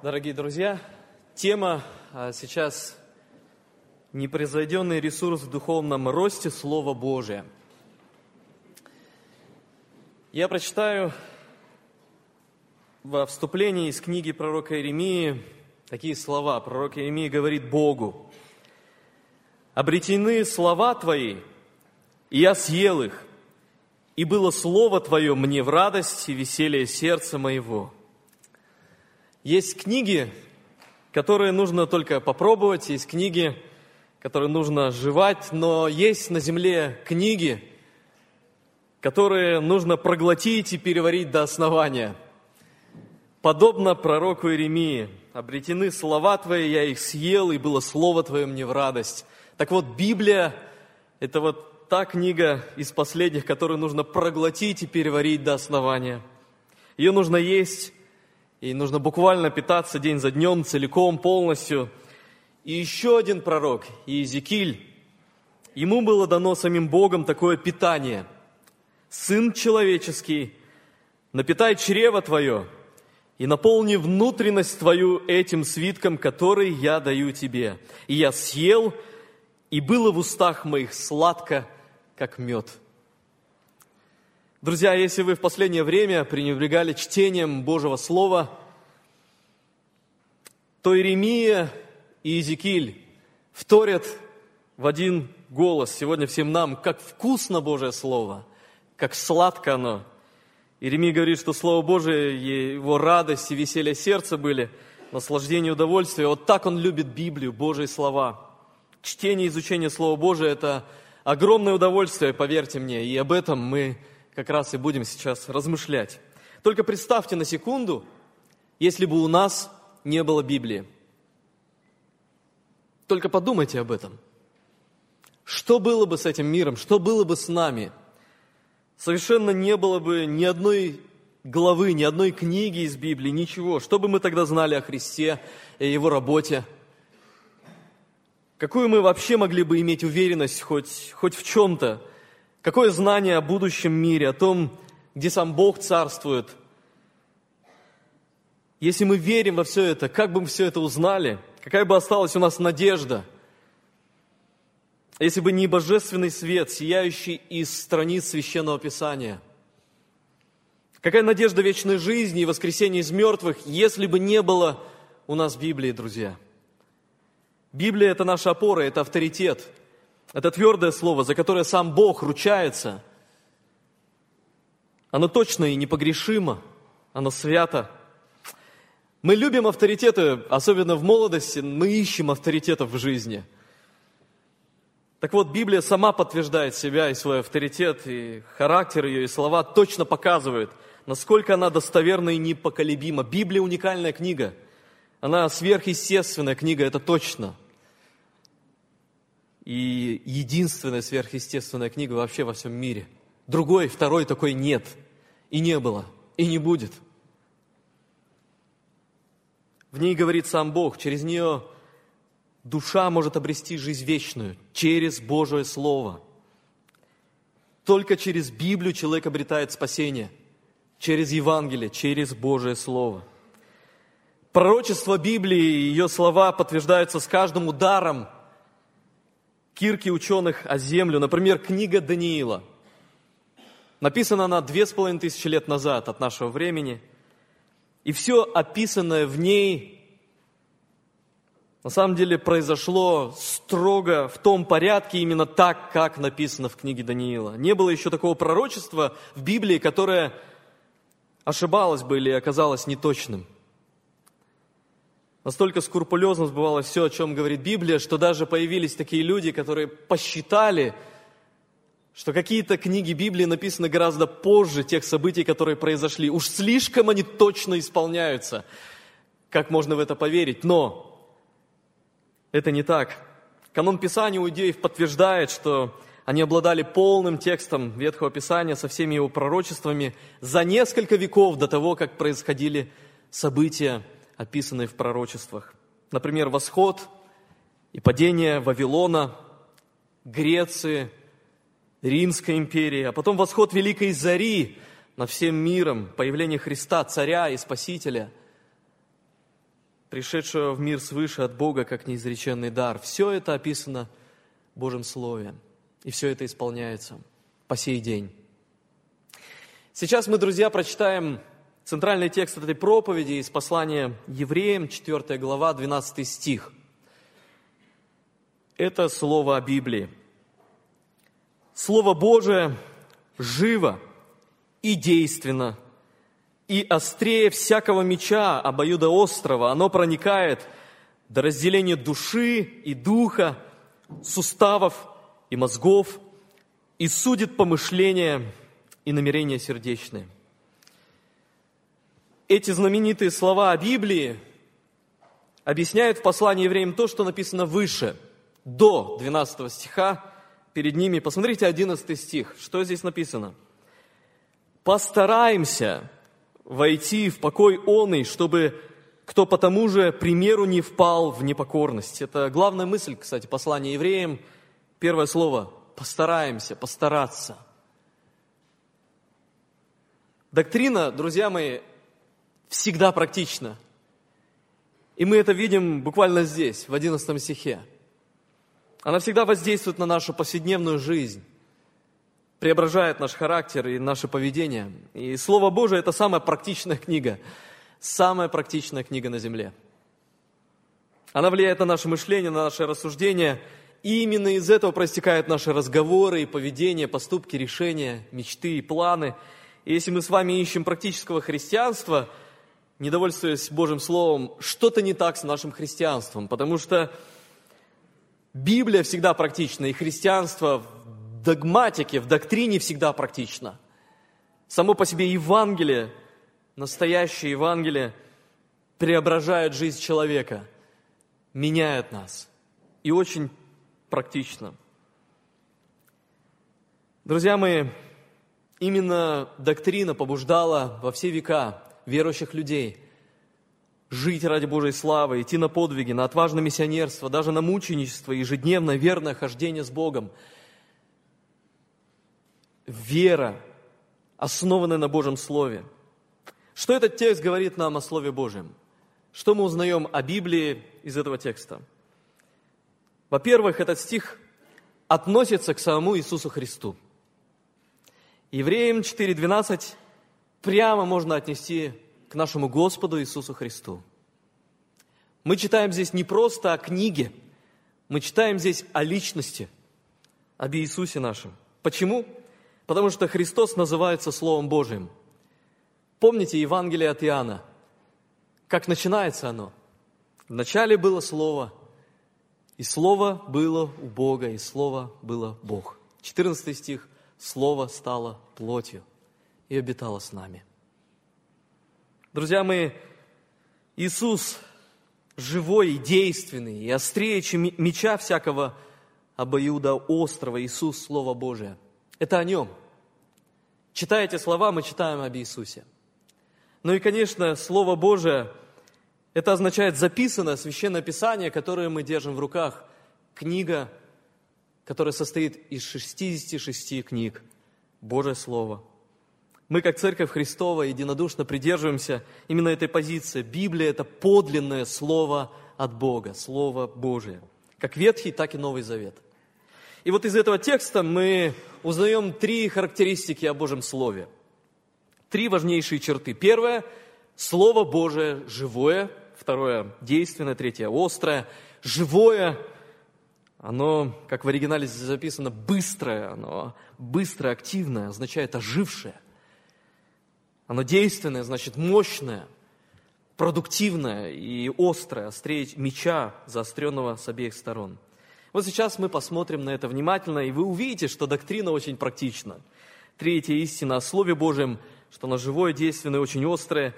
Дорогие друзья, тема сейчас «Непревзойденный ресурс в духовном росте Слова Божия». Я прочитаю во вступлении из книги пророка Иеремии такие слова. Пророк Иеремия говорит Богу: «Обретены слова Твои, и я съел их, и было слово Твое мне в радость и веселье сердца моего». Есть книги, которые нужно только попробовать, есть книги, которые нужно жевать, но есть на земле книги, которые нужно проглотить и переварить до основания. Подобно пророку Иеремии: «Обретены слова Твои, я их съел, и было слово Твое мне в радость». Так вот, Библия – это вот та книга из последних, которую нужно проглотить и переварить до основания. Ее нужно есть, и нужно буквально питаться день за днем, целиком, полностью. И еще один пророк, Иезекииль, ему было дано самим Богом такое питание: «Сын человеческий, напитай чрево твое и наполни внутренность твою этим свитком, который я даю тебе. И я съел, и было в устах моих сладко, как мед». Друзья, если вы в последнее время пренебрегали чтением Божьего Слова, то Иеремия и Иезекииль вторят в один голос сегодня всем нам, как вкусно Божие Слово, как сладко оно. Иеремия говорит, что Слово Божие, его радость и веселье сердца были, наслаждение и удовольствие. Вот так он любит Библию, Божьи слова. Чтение и изучение Слова Божия – это огромное удовольствие, поверьте мне, и об этом мы как раз и будем сейчас размышлять. Только представьте на секунду, если бы у нас не было Библии. Только подумайте об этом. Что было бы с этим миром? Что было бы с нами? Совершенно не было бы ни одной главы, ни одной книги из Библии, ничего. Что бы мы тогда знали о Христе и Его работе? Какую мы вообще могли бы иметь уверенность хоть в чем-то? Какое знание о будущем мире, о том, где сам Бог царствует? Если мы верим во все это, как бы мы все это узнали? Какая бы осталась у нас надежда? Если бы не божественный свет, сияющий из страниц Священного Писания? Какая надежда вечной жизни и воскресения из мертвых, если бы не было у нас Библии, друзья? Библия – это наша опора, это авторитет. Это твердое слово, за которое сам Бог ручается. Оно точно и непогрешимо, оно свято. Мы любим авторитеты, особенно в молодости, мы ищем авторитетов в жизни. Так вот, Библия сама подтверждает себя и свой авторитет, и характер ее, и слова точно показывают, насколько она достоверна и непоколебима. Библия уникальная книга, она сверхъестественная книга, это точно. И единственная сверхъестественная книга вообще во всем мире. Другой, второй такой нет, и не было, и не будет. В ней говорит сам Бог, через нее душа может обрести жизнь вечную, через Божие Слово. Только через Библию человек обретает спасение, через Евангелие, через Божие Слово. Пророчество Библии и ее слова подтверждаются с каждым ударом кирки ученых о землю. Например, книга Даниила. Написана она 2500 лет назад от нашего времени. И все описанное в ней, на самом деле, произошло строго в том порядке, именно так, как написано в книге Даниила. Не было еще такого пророчества в Библии, которое ошибалось бы или оказалось неточным. Настолько скрупулезно сбывалось все, о чем говорит Библия, что даже появились такие люди, которые посчитали, что какие-то книги Библии написаны гораздо позже тех событий, которые произошли. Уж слишком они точно исполняются. Как можно в это поверить? Но это не так. Канон Писания у иудеев подтверждает, что они обладали полным текстом Ветхого Писания со всеми его пророчествами за несколько веков до того, как происходили события, описанные в пророчествах. Например, восход и падение Вавилона, Греции, Римской империи, а потом восход Великой Зари над всем миром, появление Христа, Царя и Спасителя. пришедшего в мир свыше от Бога, как неизреченный дар. Все это описано в Божьем Слове, и все это исполняется по сей день. Сейчас мы, друзья, прочитаем центральный текст этой проповеди из послания Евреям, 4 глава, 12 стих. Это слово о Библии. Слово Божие живо и действенно, и острее всякого меча обоюдоострого. Оно проникает до разделения души и духа, суставов и мозгов, и судит помышления и намерения сердечные. Эти знаменитые слова о Библии объясняют в послании Евреям то, что написано выше, до 12 стиха. Перед ними, посмотрите, 11 стих. Что здесь написано? «Постараемся войти в покой оный, чтобы кто по тому же примеру не впал в непокорность». Это главная мысль, кстати, послания Евреям. Первое слово – постараемся, постараться. Доктрина, друзья мои, всегда практична. И мы это видим буквально здесь, в 11 стихе. Она всегда воздействует на нашу повседневную жизнь, преображает наш характер и наше поведение. И Слово Божие – это самая практичная книга на земле. Она влияет на наше мышление, на наше рассуждение, и именно из этого проистекают наши разговоры и поведение, поступки, решения, мечты и планы. И если мы с вами ищем практического христианства, не довольствуясь Божьим Словом, что-то не так с нашим христианством, потому что Библия всегда практична, и христианство в догматике, в доктрине всегда практично. Само по себе Евангелие, настоящее Евангелие, преображает жизнь человека, меняет нас. И очень практично. Друзья мои, именно доктрина побуждала во все века верующих людей жить ради Божьей славы, идти на подвиги, на отважное миссионерство, даже на мученичество, ежедневное верное хождение с Богом. Вера, основанная на Божьем Слове. Что этот текст говорит нам о Слове Божьем? Что мы узнаем о Библии из этого текста? Во-первых, этот стих относится к самому Иисусу Христу. Евреям 4:12 прямо можно отнести к нашему Господу Иисусу Христу. Мы читаем здесь не просто о книге, мы читаем здесь о личности, об Иисусе нашем. Почему? Потому что Христос называется Словом Божиим. Помните Евангелие от Иоанна? Как начинается оно? Вначале было Слово, и Слово было у Бога, и Слово было Бог. 14 стих. Слово стало плотью и обитало с нами. Друзья мои, Иисус живой и действенный, и острее, чем меча всякого обоюдоострого. Иисус – Слово Божие. Это о Нем. Читая эти слова, мы читаем об Иисусе. Ну и, конечно, Слово Божие – это означает записанное Священное Писание, которое мы держим в руках. Книга, которая состоит из 66 книг. Божье Слово. Мы, как Церковь Христова, единодушно придерживаемся именно этой позиции. Библия – это подлинное Слово от Бога, Слово Божие. Как Ветхий, так и Новый Завет. И вот из этого текста мы узнаем 3 характеристики о Божьем Слове. 3 важнейшие черты. Первое – Слово Божие живое. Второе – действенное. Третье – острое. Живое – оно, как в оригинале здесь записано, быстрое. Оно быстрое, активное, означает ожившее. Оно действенное, значит мощное, продуктивное и острое, острее меча, заостренного с обеих сторон. Вот сейчас мы посмотрим на это внимательно, и вы увидите, что доктрина очень практична. Третья истина о Слове Божьем, что оно живое, действенное, очень острое.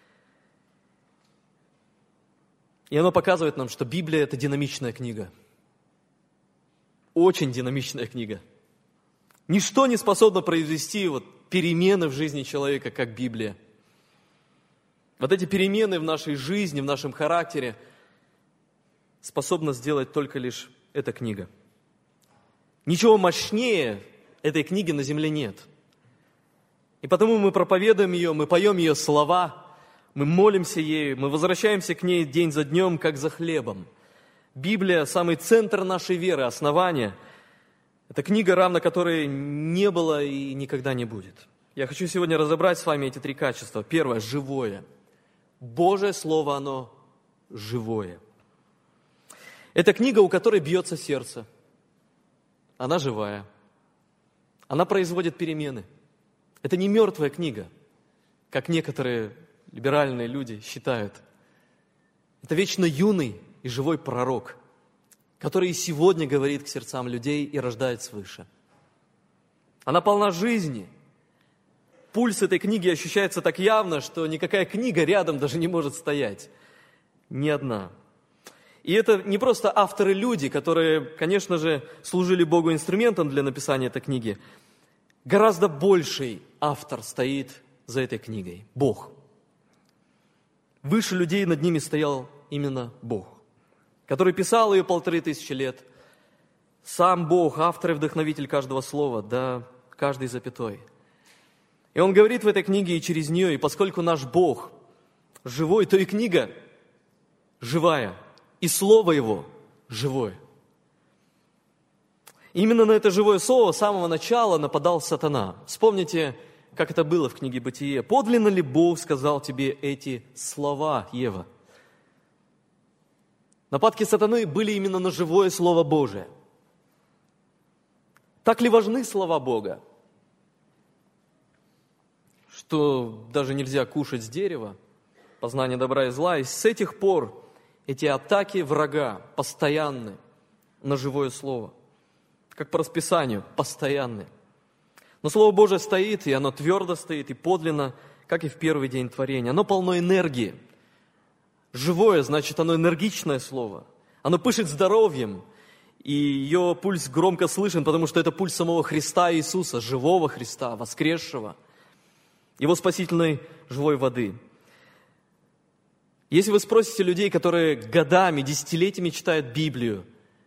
И оно показывает нам, что Библия – это динамичная книга. Очень динамичная книга. Ничто не способно произвести перемены в жизни человека, как Библия. Вот эти перемены в нашей жизни, в нашем характере способна сделать только лишь эта книга. Ничего мощнее этой книги на земле нет. И потому мы проповедуем ее, мы поем ее слова, мы молимся ею, мы возвращаемся к ней день за днем, как за хлебом. Библия – самый центр нашей веры, основание. Это книга, равно которой не было и никогда не будет. Я хочу сегодня разобрать с вами эти три качества. Первое – живое. Божье Слово, оно живое. Это книга, у которой бьется сердце. Она живая. Она производит перемены. Это не мертвая книга, как некоторые либеральные люди считают. Это вечно юный и живой пророк, который и сегодня говорит к сердцам людей и рождает свыше. Она полна жизни. Пульс этой книги ощущается так явно, что никакая книга рядом даже не может стоять. Ни одна. И это не просто авторы-люди, которые, конечно же, служили Богу инструментом для написания этой книги. Гораздо больший автор стоит за этой книгой – Бог. Выше людей над ними стоял именно Бог, который писал ее 1500 лет. Сам Бог, автор и вдохновитель каждого слова, да, каждой запятой. И Он говорит в этой книге и через нее, и поскольку наш Бог живой, то и книга живая, и Слово Его живое. Именно на это живое слово с самого начала нападал сатана. Вспомните, как это было в книге «Бытие». «Подлинно ли Бог сказал тебе эти слова, Ева?» Нападки сатаны были именно на живое Слово Божие. Так ли важны слова Бога, что даже нельзя кушать с дерева, познание добра и зла? И с этих пор эти атаки врага постоянны на живое Слово, как по расписанию, постоянны. Но Слово Божие стоит, и оно твердо стоит, и подлинно, как и в первый день творения. Оно полно энергии. Живое, значит, оно энергичное Слово. Оно пышет здоровьем, и ее пульс громко слышен, потому что это пульс самого Христа Иисуса, живого Христа, воскресшего, Его спасительной живой воды. Если вы спросите людей, которые годами, десятилетиями читают Библию,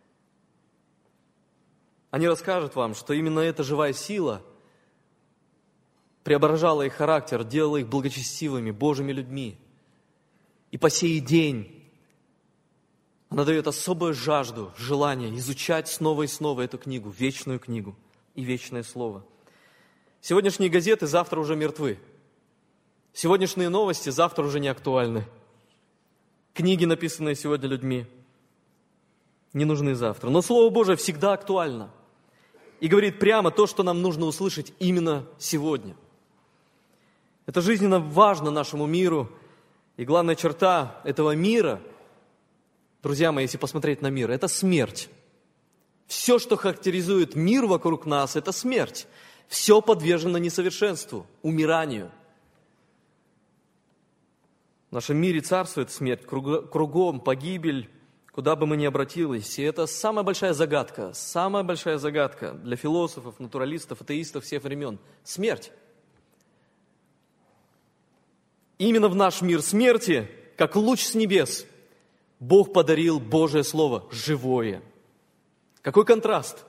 они расскажут вам, что именно эта живая сила преображала их характер, делала их благочестивыми, Божьими людьми. И по сей день она дает особую жажду, желание изучать снова и снова эту книгу, вечную книгу и вечное Слово. Сегодняшние газеты завтра уже мертвы. Сегодняшние новости завтра уже не актуальны. Книги, написанные сегодня людьми, не нужны завтра. Но Слово Божие всегда актуально. И говорит прямо то, что нам нужно услышать именно сегодня. Это жизненно важно нашему миру. И главная черта этого мира, друзья мои, если посмотреть на мир, это смерть. Все, что характеризует мир вокруг нас, это смерть. Все подвержено несовершенству, умиранию. В нашем мире царствует смерть, кругом погибель, куда бы мы ни обратились. И это самая большая загадка для философов, натуралистов, атеистов всех времен. Смерть. Именно в наш мир смерти, как луч с небес, Бог подарил Божие Слово живое. Какой контраст!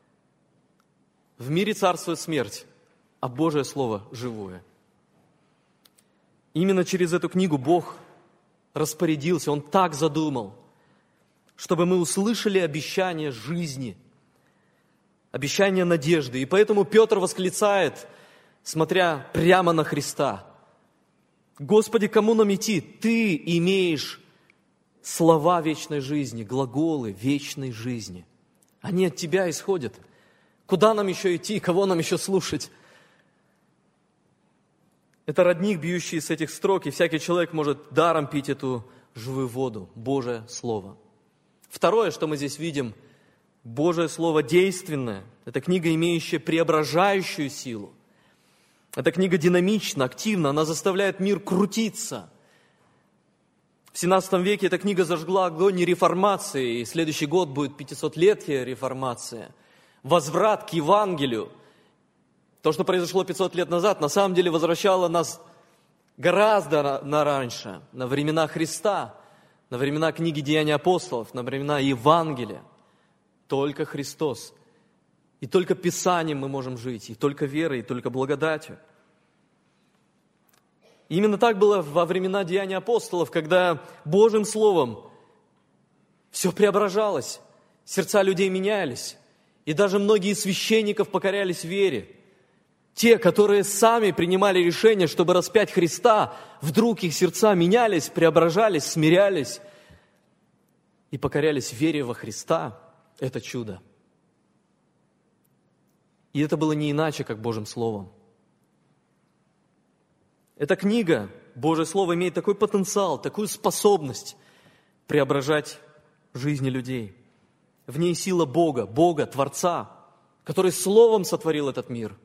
В мире царствует смерть, а Божие Слово живое. Именно через эту книгу Бог распорядился, Он так задумал, чтобы мы услышали обещание жизни, обещание надежды. И поэтому Петр восклицает, смотря прямо на Христа: «Господи, кому нам идти? Ты имеешь слова вечной жизни, глаголы вечной жизни. Они от Тебя исходят. Куда нам еще идти? Кого нам еще слушать?» Это родник, бьющий с этих строк, и всякий человек может даром пить эту живую воду, Божие Слово. Второе, что мы здесь видим, Божие Слово действенное. Это книга, имеющая преображающую силу. Эта книга динамична, активна, она заставляет мир крутиться. В 17 веке эта книга зажгла огонь реформации, и следующий год будет 500-летие реформации. Возврат к Евангелию. То, что произошло 500 лет назад, на самом деле возвращало нас гораздо раньше, на времена Христа, на времена книги «Деяния апостолов», на времена Евангелия. Только Христос. И только Писанием мы можем жить, и только верой, и только благодатью. И именно так было во времена Деяний апостолов, когда Божьим Словом все преображалось, сердца людей менялись, и даже многие из священников покорялись вере. Те, которые сами принимали решение, чтобы распять Христа, вдруг их сердца менялись, преображались, смирялись и покорялись вере во Христа. Это чудо. И это было не иначе, как Божьим Словом. Эта книга, Божье Слово, имеет такой потенциал, такую способность преображать жизни людей. В ней сила Бога, Творца, который Словом сотворил этот мир.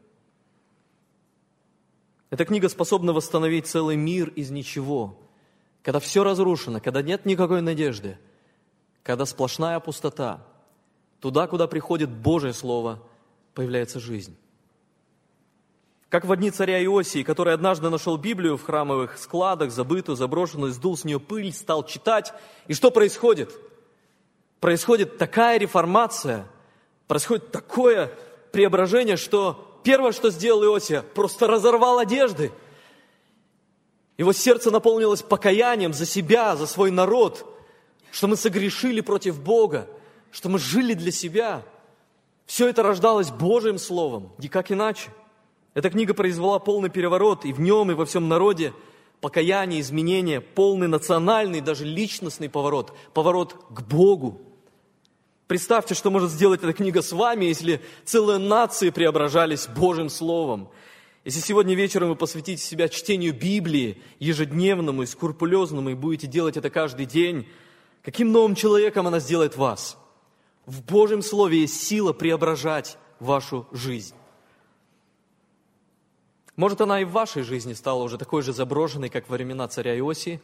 Эта книга способна восстановить целый мир из ничего, когда все разрушено, когда нет никакой надежды, когда сплошная пустота. Туда, куда приходит Божье Слово, появляется жизнь. Как в дни царя Иосии, который однажды нашел Библию в храмовых складах, забытую, заброшенную, сдул с нее пыль, стал читать. И что происходит? Происходит такая реформация, происходит такое преображение, что первое, что сделал Иосия, просто разорвал одежды. Его сердце наполнилось покаянием за себя, за свой народ, что мы согрешили против Бога, что мы жили для себя. Все это рождалось Божьим Словом, никак иначе. Эта книга произвела полный переворот и в нем, и во всем народе. Покаяние, изменение, полный национальный, даже личностный поворот к Богу. Представьте, что может сделать эта книга с вами, если целые нации преображались Божьим Словом. Если сегодня вечером вы посвятите себя чтению Библии, ежедневному и скрупулезному, и будете делать это каждый день, каким новым человеком она сделает вас? В Божьем Слове есть сила преображать вашу жизнь. Может, она и в вашей жизни стала уже такой же заброшенной, как во времена царя Иосии.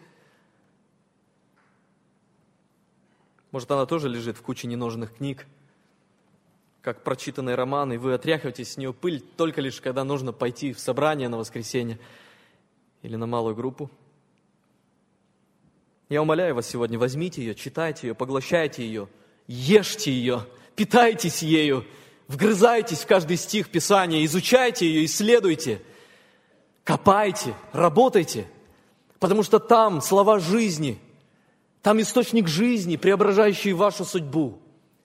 Может, она тоже лежит в куче ненужных книг, как прочитанный роман, и вы отряхиваете с нее пыль только лишь, когда нужно пойти в собрание на воскресенье или на малую группу. Я умоляю вас сегодня, возьмите ее, читайте ее, поглощайте ее, ешьте ее, питайтесь ею, вгрызайтесь в каждый стих Писания, изучайте ее, исследуйте, копайте, работайте, потому что там слова жизни, там источник жизни, преображающий вашу судьбу.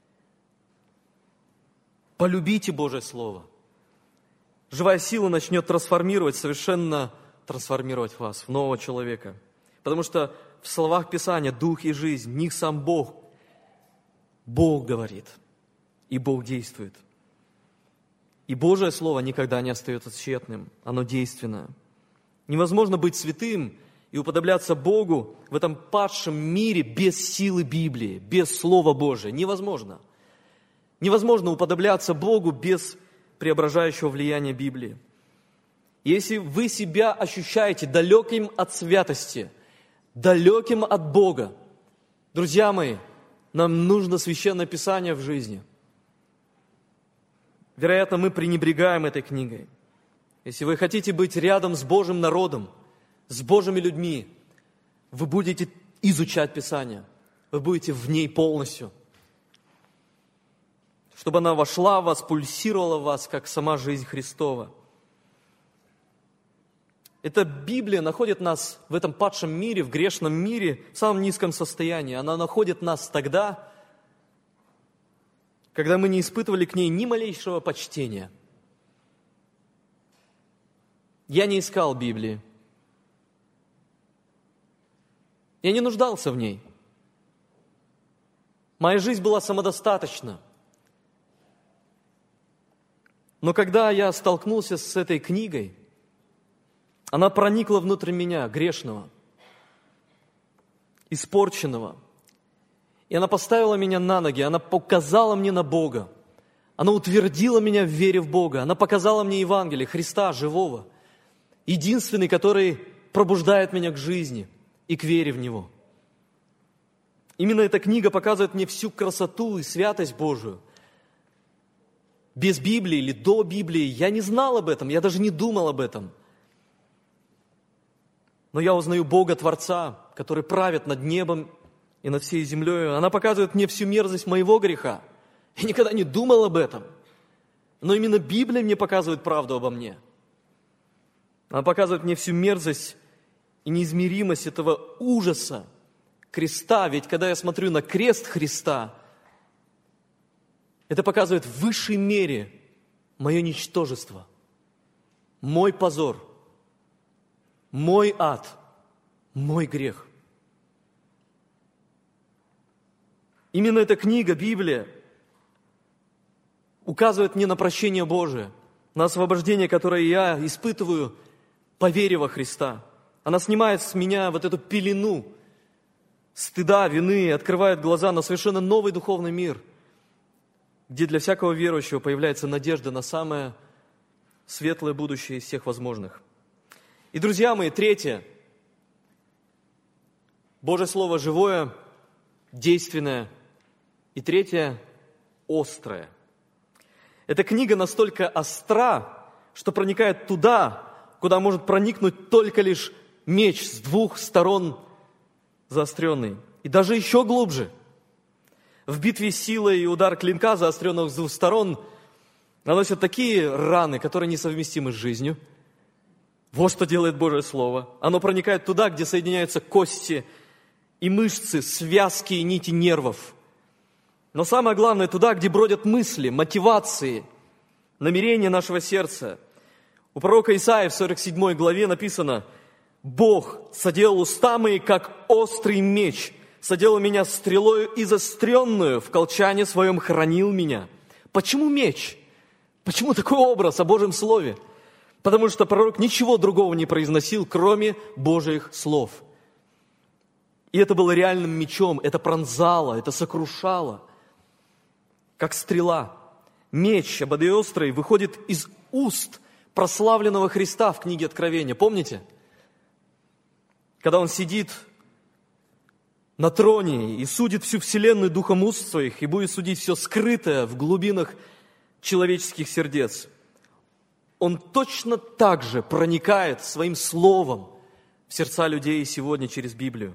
Полюбите Божье Слово. Живая сила начнет совершенно трансформировать вас в нового человека. Потому что в словах Писания дух и жизнь, в них сам Бог. Бог говорит, и Бог действует. И Божье Слово никогда не остается тщетным, оно действенное. Невозможно быть святым и уподобляться Богу в этом падшем мире без силы Библии, без Слова Божия. Невозможно. Невозможно уподобляться Богу без преображающего влияния Библии. Если вы себя ощущаете далеким от святости, далеким от Бога, друзья мои, нам нужно Священное Писание в жизни. Вероятно, мы пренебрегаем этой книгой. Если вы хотите быть рядом с Божьим народом, с Божьими людьми, вы будете изучать Писание, вы будете в ней полностью. Чтобы она вошла в вас, пульсировала в вас, как сама жизнь Христова. Эта Библия находит нас в этом падшем мире, в грешном мире, в самом низком состоянии. Она находит нас тогда, когда мы не испытывали к ней ни малейшего почтения. Я не искал Библии. Я не нуждался в ней. Моя жизнь была самодостаточна. Но когда я столкнулся с этой книгой, она проникла внутрь меня, грешного, испорченного. И она поставила меня на ноги, она показала мне на Бога. Она утвердила меня в вере в Бога. Она показала мне Евангелие, Христа живого. Единственный, который пробуждает меня к жизни и к вере в Него. Именно эта книга показывает мне всю красоту и святость Божию. Без Библии или до Библии я не знал об этом, я даже не думал об этом. Но я узнаю Бога Творца, который правит над небом и над всей землей. Она показывает мне всю мерзость моего греха. Я никогда не думал об этом. Но именно Библия мне показывает правду обо мне. Она показывает мне всю мерзость и неизмеримость этого ужаса креста. Ведь когда я смотрю на крест Христа, это показывает в высшей мере мое ничтожество, мой позор, мой ад, мой грех. Именно эта книга, Библия, указывает мне на прощение Божие, на освобождение, которое я испытываю по вере во Христа. Она снимает с меня вот эту пелену стыда, вины, и открывает глаза на совершенно новый духовный мир, где для всякого верующего появляется надежда на самое светлое будущее из всех возможных. И, друзья мои, третье. Божье Слово живое, действенное. И третье – острое. Эта книга настолько остра, что проникает туда, куда может проникнуть только лишь меч с двух сторон заостренный. И даже еще глубже. В битве силы и удар клинка, заостренного с двух сторон, наносят такие раны, которые несовместимы с жизнью. Вот что делает Божье Слово. Оно проникает туда, где соединяются кости и мышцы, связки и нити нервов. Но самое главное, туда, где бродят мысли, мотивации, намерения нашего сердца. У пророка Исаии в 47 главе написано: «Бог соделал уста мои, как острый меч, соделал меня стрелою изостренную, в колчане своем хранил меня». Почему меч? Почему такой образ о Божьем Слове? Потому что пророк ничего другого не произносил, кроме Божьих слов. И это было реальным мечом, это пронзало, это сокрушало, как стрела. Меч обоюдоострый выходит из уст прославленного Христа в книге Откровения. Помните? Когда Он сидит на троне и судит всю вселенную духом уст своих, и будет судить все скрытое в глубинах человеческих сердец. Он точно так же проникает своим словом в сердца людей сегодня через Библию.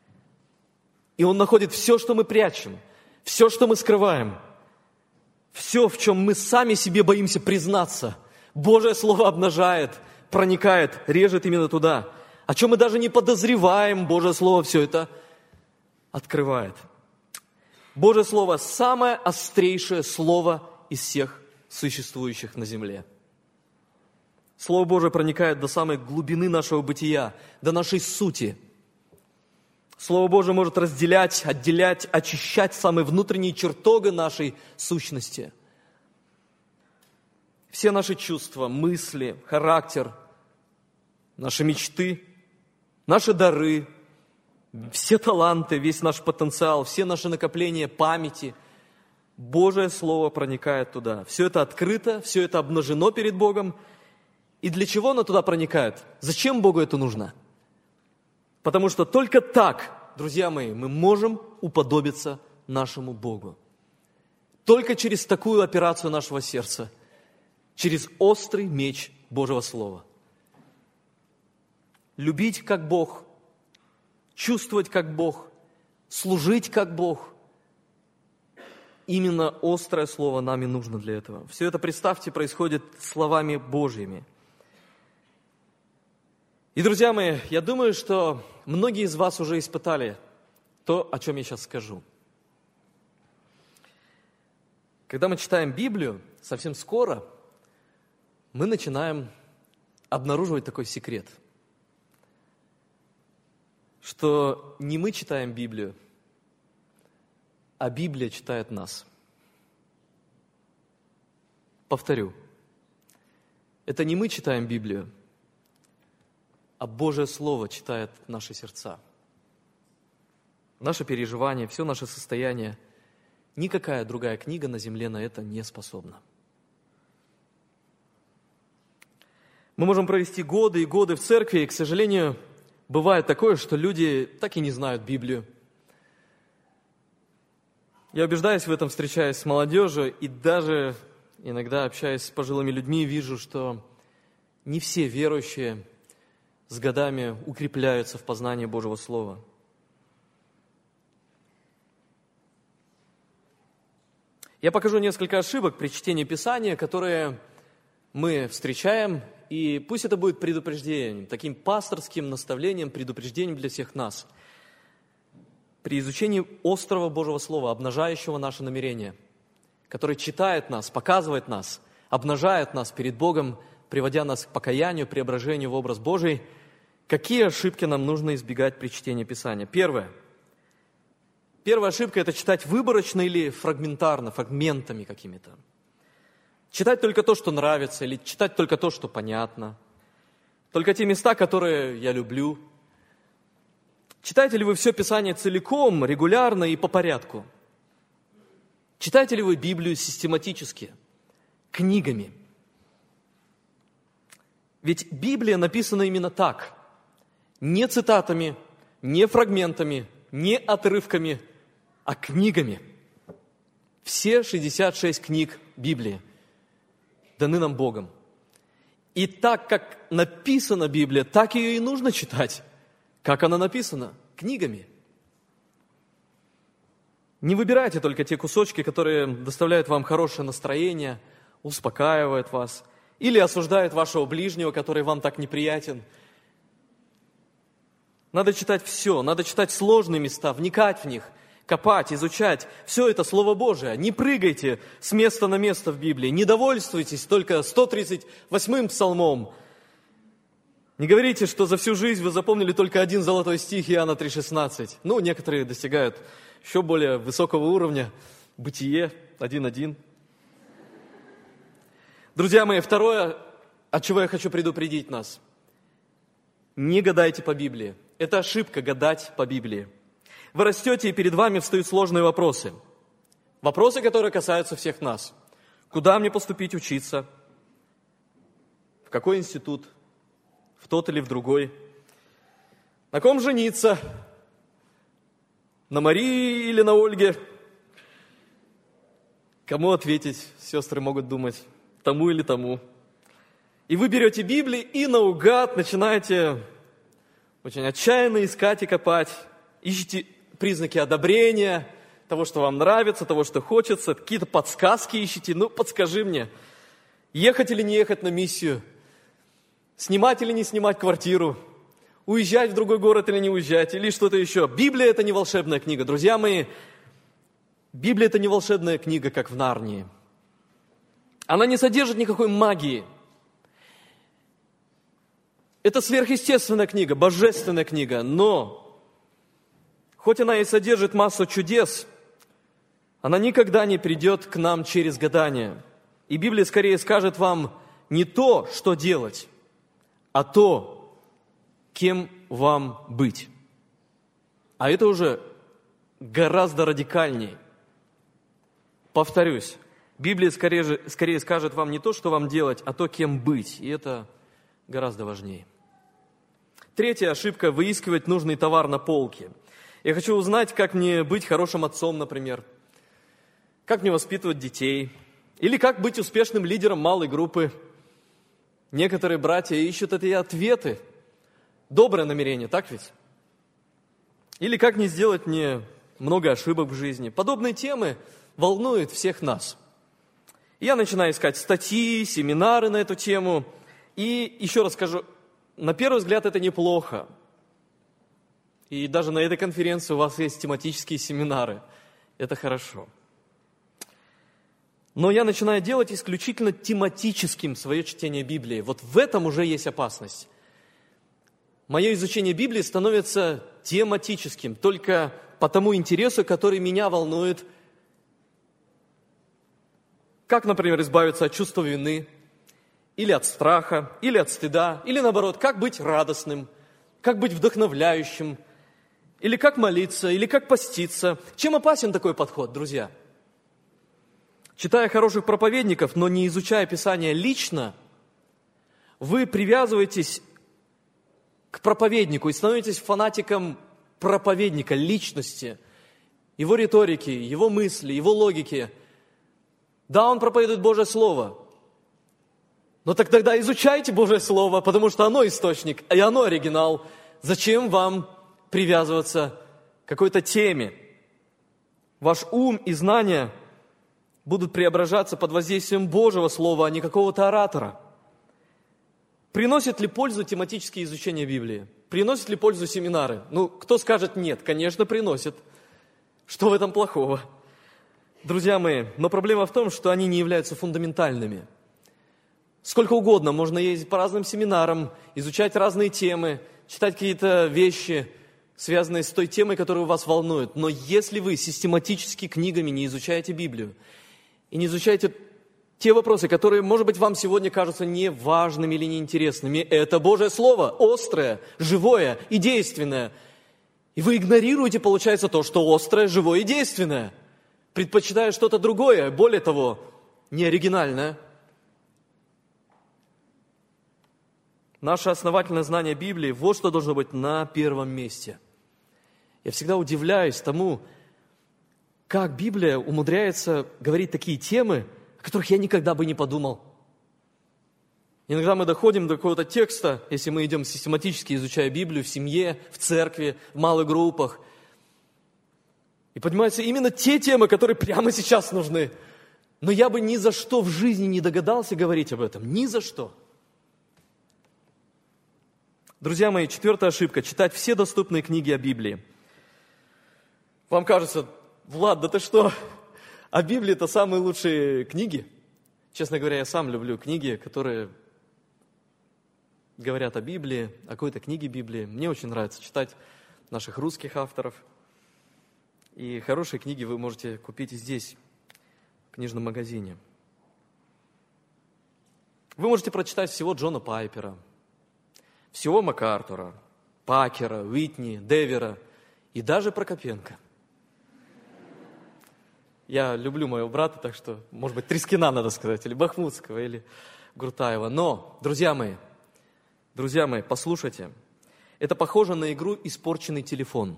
И Он находит все, что мы прячем, все, что мы скрываем, все, в чем мы сами себе боимся признаться. Божье Слово обнажает, проникает, режет именно туда. О чем мы даже не подозреваем, Божье Слово все это открывает. Божье Слово – самое острейшее слово из всех существующих на земле. Слово Божие проникает до самой глубины нашего бытия, до нашей сути. Слово Божие может разделять, отделять, очищать самые внутренние чертоги нашей сущности. Все наши чувства, мысли, характер, наши мечты, наши дары, все таланты, весь наш потенциал, все наши накопления памяти. Божие Слово проникает туда. Все это открыто, все это обнажено перед Богом. И для чего оно туда проникает? Зачем Богу это нужно? Потому что только так, друзья мои, мы можем уподобиться нашему Богу. Только через такую операцию нашего сердца, через острый меч Божьего Слова. Любить как Бог, чувствовать как Бог, служить как Бог. Именно острое слово нам и нужно для этого. Все это, представьте, происходит словами Божьими. И, друзья мои, я думаю, что многие из вас уже испытали то, о чем я сейчас скажу. Когда мы читаем Библию, совсем скоро мы начинаем обнаруживать такой секрет, что не мы читаем Библию, а Библия читает нас. Повторю, это не мы читаем Библию, а Божье Слово читает наши сердца. Наше переживание, все наше состояние. Никакая другая книга на земле на это не способна. Мы можем провести годы и годы в церкви, и, к сожалению, бывает такое, что люди так и не знают Библию. Я убеждаюсь в этом, встречаясь с молодежью, и даже иногда общаясь с пожилыми людьми, вижу, что не все верующие с годами укрепляются в познании Божьего Слова. Я покажу несколько ошибок при чтении Писания, которые мы встречаем и пусть это будет предупреждением, таким пасторским наставлением, предупреждением для всех нас. При изучении острого Божьего Слова, обнажающего наши намерения, который читает нас, показывает нас, обнажает нас перед Богом, приводя нас к покаянию, преображению в образ Божий, какие ошибки нам нужно избегать при чтении Писания? Первая ошибка – это читать выборочно или фрагментарно, фрагментами какими-то. Читать только то, что нравится, или читать только то, что понятно. Только те места, которые я люблю. Читаете ли вы все Писание целиком, регулярно и по порядку? Читаете ли вы Библию систематически, книгами? Ведь Библия написана именно так. Не цитатами, не фрагментами, не отрывками, а книгами. Все 66 книг Библии даны нам Богом. И так, как написана Библия, так ее и нужно читать. Как она написана? Книгами. Не выбирайте только те кусочки, которые доставляют вам хорошее настроение, успокаивают вас, или осуждают вашего ближнего, который вам так неприятен. Надо читать все, надо читать сложные места, вникать в них, копать, изучать. Все это Слово Божие. Не прыгайте с места на место в Библии, не довольствуйтесь только 138-м псалмом. Не говорите, что за всю жизнь вы запомнили только один золотой стих Иоанна 3,16. Некоторые достигают еще более высокого уровня. Бытие 1:1. Друзья мои, второе, от чего я хочу предупредить нас. Не гадайте по Библии. Это ошибка гадать по Библии. Вы растете, и перед вами встают сложные вопросы. Вопросы, которые касаются всех нас. Куда мне поступить учиться? В какой институт? В тот или в другой? На ком жениться? На Марии или на Ольге? Кому ответить, сестры могут думать, тому или тому. И вы берете Библию и наугад начинаете очень отчаянно искать и копать. Ищите признаки одобрения, того, что вам нравится, того, что хочется. Какие-то подсказки ищите. Подскажи мне, ехать или не ехать на миссию? Снимать или не снимать квартиру? Уезжать в другой город или не уезжать? Или что-то еще? Библия – это не волшебная книга. Друзья мои, Библия – это не волшебная книга, как в Нарнии. Она не содержит никакой магии. Это сверхъестественная книга, божественная книга, но хоть она и содержит массу чудес, она никогда не придет к нам через гадание. И Библия скорее скажет вам не то, что делать, а то, кем вам быть. А это уже гораздо радикальнее. Повторюсь, Библия скорее скажет вам не то, что вам делать, а то, кем быть. И это гораздо важнее. Третья ошибка – выискивать нужный товар на полке. Я хочу узнать, как мне быть хорошим отцом, например. Как мне воспитывать детей. Или как быть успешным лидером малой группы. Некоторые братья ищут эти ответы. Доброе намерение, так ведь? Или как не сделать мне много ошибок в жизни. Подобные темы волнуют всех нас. Я начинаю искать статьи, семинары на эту тему. И еще раз скажу, на первый взгляд это неплохо. И даже на этой конференции у вас есть тематические семинары. Это хорошо. Но я начинаю делать исключительно тематическим свое чтение Библии. Вот в этом уже есть опасность. Мое изучение Библии становится тематическим, только по тому интересу, который меня волнует. Как, например, избавиться от чувства вины, или от страха, или от стыда, или наоборот, как быть радостным, как быть вдохновляющим, или как молиться, или как поститься. Чем опасен такой подход, друзья? Читая хороших проповедников, но не изучая Писание лично, вы привязываетесь к проповеднику и становитесь фанатиком проповедника, личности, его риторики, его мысли, его логики. Да, он проповедует Божье Слово, но так тогда изучайте Божье Слово, потому что оно источник, и оно оригинал. Зачем вам привязываться к какой-то теме? Ваш ум и знания будут преображаться под воздействием Божьего Слова, а не какого-то оратора. Приносит ли пользу тематические изучения Библии? Приносит ли пользу семинары? Кто скажет нет? Конечно, приносит. Что в этом плохого? Друзья мои, но проблема в том, что они не являются фундаментальными. Сколько угодно можно ездить по разным семинарам, изучать разные темы, читать какие-то вещи, связанные с той темой, которая вас волнует. Но если вы систематически книгами не изучаете Библию и не изучаете те вопросы, которые, может быть, вам сегодня кажутся неважными или неинтересными, это Божье Слово, острое, живое и действенное. И вы игнорируете, получается, то, что острое, живое и действенное, предпочитая что-то другое, более того, неоригинальное. Наше основательное знание Библии, вот что должно быть на первом месте. Я всегда удивляюсь тому, как Библия умудряется говорить такие темы, о которых я никогда бы не подумал. Иногда мы доходим до какого-то текста, если мы идем систематически, изучая Библию в семье, в церкви, в малых группах. И поднимаются именно те темы, которые прямо сейчас нужны. Но я бы ни за что в жизни не догадался говорить об этом. Ни за что. Друзья мои, 4-я ошибка – читать все доступные книги о Библии. Вам кажется, Влад, да ты что? А Библия – это самые лучшие книги. Честно говоря, я сам люблю книги, которые говорят о Библии, о какой-то книге Библии. Мне очень нравится читать наших русских авторов. И хорошие книги вы можете купить и здесь, в книжном магазине. Вы можете прочитать всего Джона Пайпера, всего МакАртура, Пакера, Уитни, Девера и даже Прокопенко. Я люблю моего брата, так что, может быть, Трескина надо сказать, или Бахмутского, или Грутаева. Но, друзья мои, послушайте, это похоже на игру «Испорченный телефон».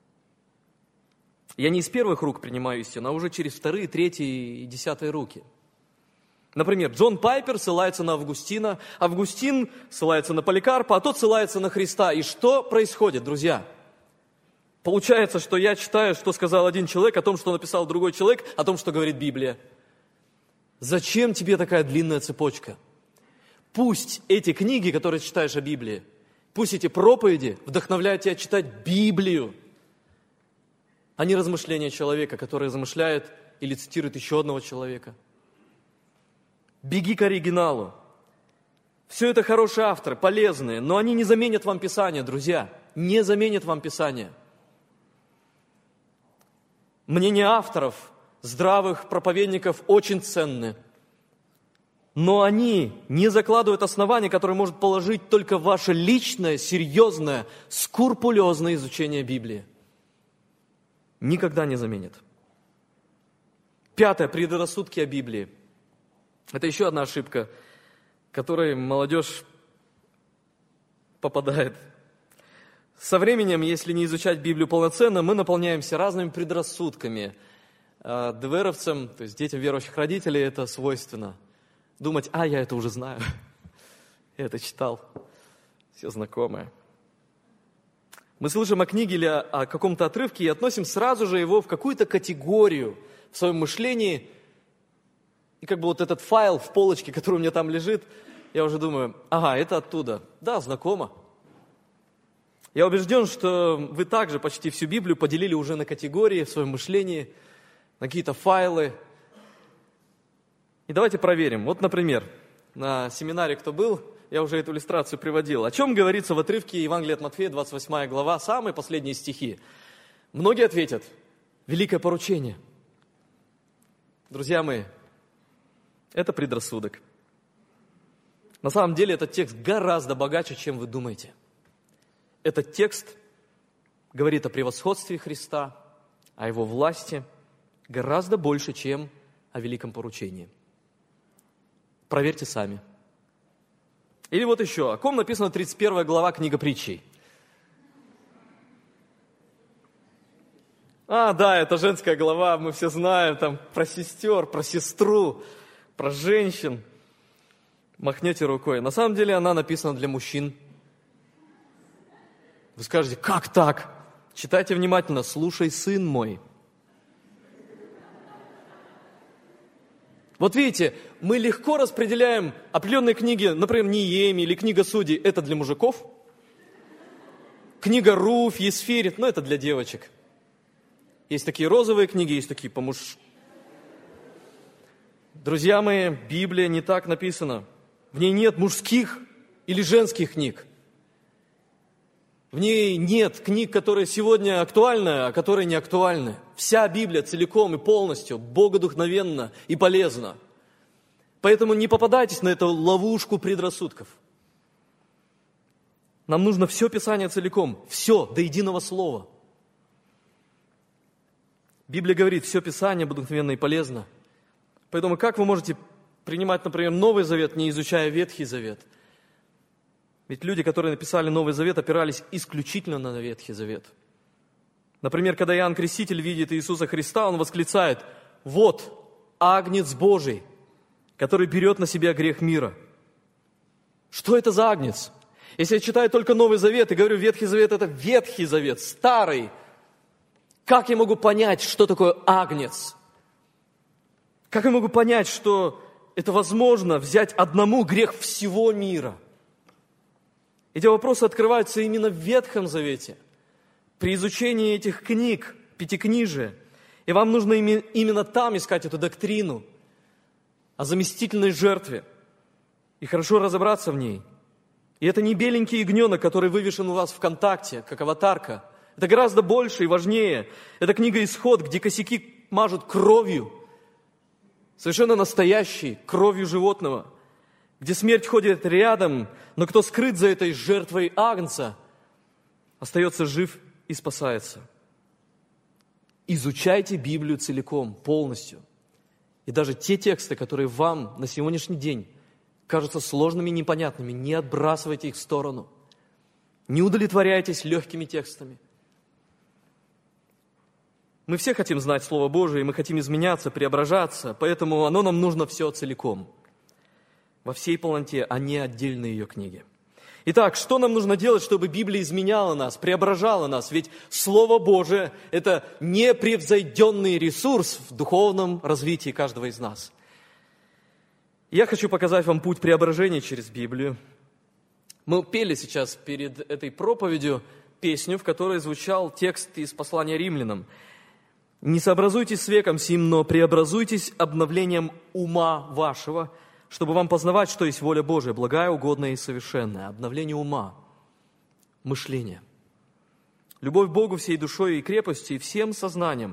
Я не из первых рук принимаю истину, а уже через 2-й, 3-й и 10-й руки. Например, Джон Пайпер ссылается на Августина, Августин ссылается на Поликарпа, а тот ссылается на Христа. И что происходит, друзья? Получается, что я читаю, что сказал один человек, о том, что написал другой человек, о том, что говорит Библия. Зачем тебе такая длинная цепочка? Пусть эти книги, которые читаешь о Библии, пусть эти проповеди вдохновляют тебя читать Библию, а не размышления человека, который размышляет или цитирует еще одного человека. Беги к оригиналу. Все это хорошие авторы, полезные, но они не заменят вам Писание, друзья. Не заменят вам Писание. Мнения авторов, здравых проповедников очень ценны. Но они не закладывают основания, которые может положить только ваше личное, серьезное, скрупулезное изучение Библии. Никогда не заменит. 5. Предрассудки о Библии. Это еще одна ошибка, в которой молодежь попадает. Со временем, если не изучать Библию полноценно, мы наполняемся разными предрассудками. ДВРовцам, то есть детям верующих родителей, это свойственно. Думать, я это уже знаю, я это читал, все знакомое. Мы слышим о книге или о каком-то отрывке и относим сразу же его в какую-то категорию в своем мышлении. И как бы вот этот файл в полочке, который у меня там лежит, я уже думаю, это оттуда. Да, знакомо. Я убежден, что вы также почти всю Библию поделили уже на категории в своем мышлении, на какие-то файлы. И давайте проверим. Вот, например, на семинаре, кто был, я уже эту иллюстрацию приводил. О чем говорится в отрывке Евангелия от Матфея, 28 глава, самые последние стихи? Многие ответят, великое поручение. Друзья мои, это предрассудок. На самом деле этот текст гораздо богаче, чем вы думаете. Этот текст говорит о превосходстве Христа, о Его власти, гораздо больше, чем о великом поручении. Проверьте сами. Или вот еще, о ком написана 31 глава книга Притчей? Да, это женская глава, мы все знаем, там про сестер, про сестру, про женщин. Махнете рукой. На самом деле она написана для мужчин. Вы скажете, как так? Читайте внимательно. «Слушай, сын мой». Вот видите, мы легко распределяем определенные книги, например, Неемия или книга Судей, это для мужиков. Книга Руфь, Есфирь, это для девочек. Есть такие розовые книги, есть такие Друзья мои, Библия не так написана. В ней нет мужских или женских книг. В ней нет книг, которые сегодня актуальны, а которые не актуальны. Вся Библия целиком и полностью богодухновенна и полезна. Поэтому не попадайтесь на эту ловушку предрассудков. Нам нужно все Писание целиком, все, до единого слова. Библия говорит, все Писание богодухновенно и полезно. Поэтому как вы можете принимать, например, Новый Завет, не изучая Ветхий Завет? Ведь люди, которые написали Новый Завет, опирались исключительно на Ветхий Завет. Например, когда Иоанн Креститель видит Иисуса Христа, он восклицает: «Вот, Агнец Божий, который берет на себя грех мира». Что это за Агнец? Если я читаю только Новый Завет и говорю, Ветхий Завет – это Ветхий Завет, старый, как я могу понять, что такое Агнец? Как я могу понять, что это возможно взять одному грех всего мира? Эти вопросы открываются именно в Ветхом Завете, при изучении этих книг, Пятикнижия. И вам нужно именно там искать эту доктрину о заместительной жертве и хорошо разобраться в ней. И это не беленький ягненок, который вывешен у вас ВКонтакте, как аватарка. Это гораздо больше и важнее. Это книга «Исход», где косяки мажут кровью, совершенно настоящей, кровью животного, где смерть ходит рядом, но кто скрыт за этой жертвой Агнца, остается жив и спасается. Изучайте Библию целиком, полностью. И даже те тексты, которые вам на сегодняшний день кажутся сложными и непонятными, не отбрасывайте их в сторону. Не удовлетворяйтесь легкими текстами. Мы все хотим знать Слово Божие, и мы хотим изменяться, преображаться, поэтому оно нам нужно все целиком. Во всей полноте, а не отдельные ее книги. Итак, что нам нужно делать, чтобы Библия изменяла нас, преображала нас? Ведь Слово Божие – это непревзойденный ресурс в духовном развитии каждого из нас. Я хочу показать вам путь преображения через Библию. Мы пели сейчас перед этой проповедью песню, в которой звучал текст из послания Римлянам. «Не сообразуйтесь с веком сим, но преобразуйтесь обновлением ума вашего, чтобы вам познавать, что есть воля Божия, благая, угодная и совершенная». Обновление ума, мышления. Любовь к Богу всей душой и крепостью, и всем сознанием.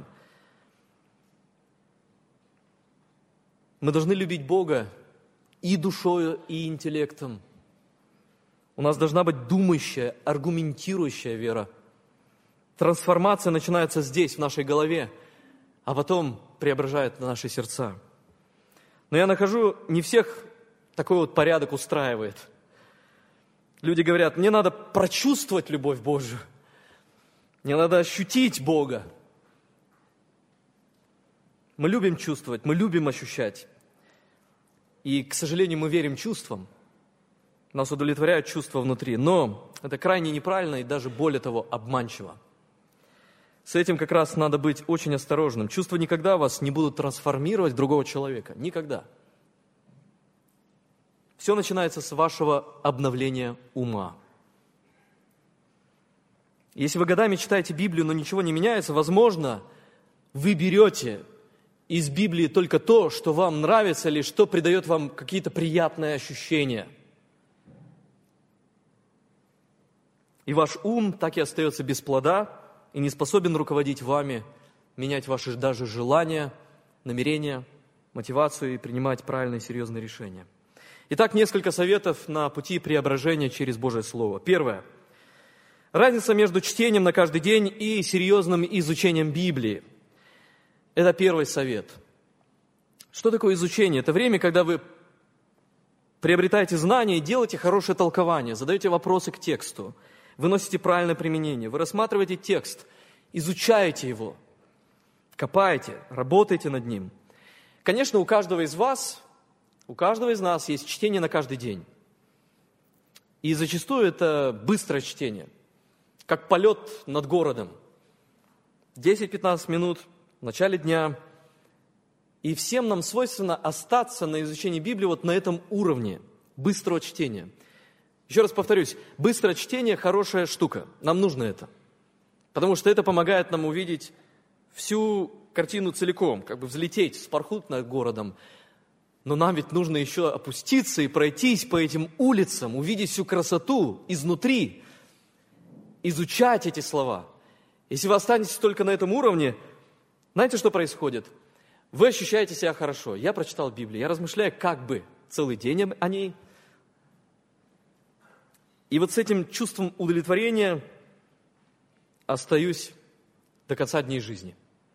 Мы должны любить Бога и душою, и интеллектом. У нас должна быть думающая, аргументирующая вера. Трансформация начинается здесь, в нашей голове, а потом преображает наши сердца. Но я нахожу, не всех такой вот порядок устраивает. Люди говорят, мне надо прочувствовать любовь Божию, мне надо ощутить Бога. Мы любим чувствовать, мы любим ощущать. И, к сожалению, мы верим чувствам. Нас удовлетворяют чувства внутри. Но это крайне неправильно и даже, более того, обманчиво. С этим как раз надо быть очень осторожным. Чувства никогда вас не будут трансформировать в другого человека. Никогда. Все начинается с вашего обновления ума. Если вы годами читаете Библию, но ничего не меняется, возможно, вы берете из Библии только то, что вам нравится или что придает вам какие-то приятные ощущения. И ваш ум так и остается без плода и не способен руководить вами, менять ваши даже желания, намерения, мотивацию и принимать правильные серьезные решения. Итак, несколько советов на пути преображения через Божье Слово. Первое. Разница между чтением на каждый день и серьезным изучением Библии. Это первый совет. Что такое изучение? Это время, когда вы приобретаете знания и делаете хорошее толкование, задаете вопросы к тексту, выносите правильное применение, вы рассматриваете текст, изучаете его, копаете, работаете над ним. Конечно, у каждого из вас, у каждого из нас есть чтение на каждый день. И зачастую это быстрое чтение, как полет над городом. 10-15 минут в начале дня, И всем нам свойственно остаться на изучении Библии вот на этом уровне быстрого чтения. Еще раз повторюсь, быстрое чтение – хорошая штука. Нам нужно это. Потому что это помогает нам увидеть всю картину целиком, как бы взлететь, вспорхнуть над городом. Но нам ведь нужно еще опуститься и пройтись по этим улицам, увидеть всю красоту изнутри, изучать эти слова. Если вы останетесь только на этом уровне, знаете, что происходит? Вы ощущаете себя хорошо. Я прочитал Библию, я размышляю как бы целый день о ней. И вот с этим чувством удовлетворения остаюсь до конца дней жизни.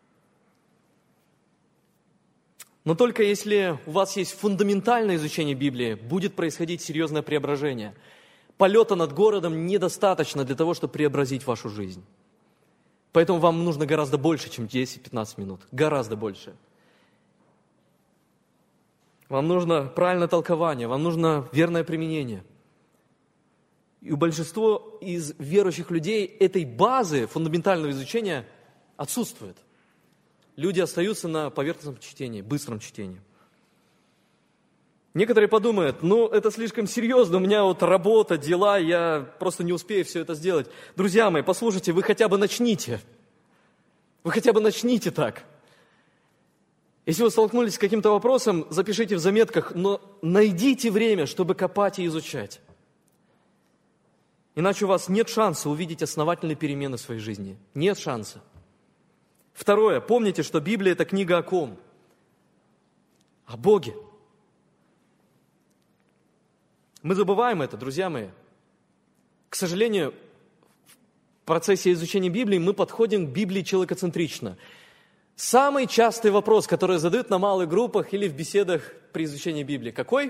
Но только если у вас есть фундаментальное изучение Библии, будет происходить серьезное преображение. Полета над городом недостаточно для того, чтобы преобразить вашу жизнь. Поэтому вам нужно гораздо больше, чем 10-15 минут. Гораздо больше. Вам нужно правильное толкование, вам нужно верное применение. И у большинства из верующих людей этой базы фундаментального изучения отсутствует. Люди остаются на поверхностном чтении, быстром чтении. Некоторые подумают, это слишком серьезно, у меня вот работа, дела, я просто не успею все это сделать. Друзья мои, послушайте, вы хотя бы начните. Вы хотя бы начните так. Если вы столкнулись с каким-то вопросом, запишите в заметках, но найдите время, чтобы копать и изучать. Иначе у вас нет шанса увидеть основательные перемены в своей жизни. Нет шанса. Второе. Помните, что Библия – это книга о ком? О Боге. Мы забываем это, друзья мои. К сожалению, в процессе изучения Библии мы подходим к Библии человекоцентрично. Самый частый вопрос, который задают на малых группах или в беседах при изучении Библии, какой?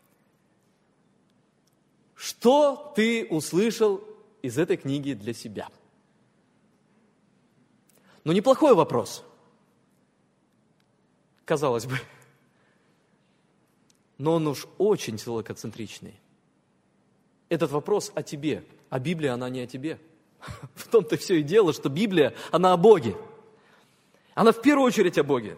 Что ты услышал из этой книги для себя? Неплохой вопрос, казалось бы. Но он уж очень человекоцентричный. Этот вопрос о тебе, а Библия, она не о тебе. В том-то все и дело, что Библия, она о Боге. Она в первую очередь о Боге.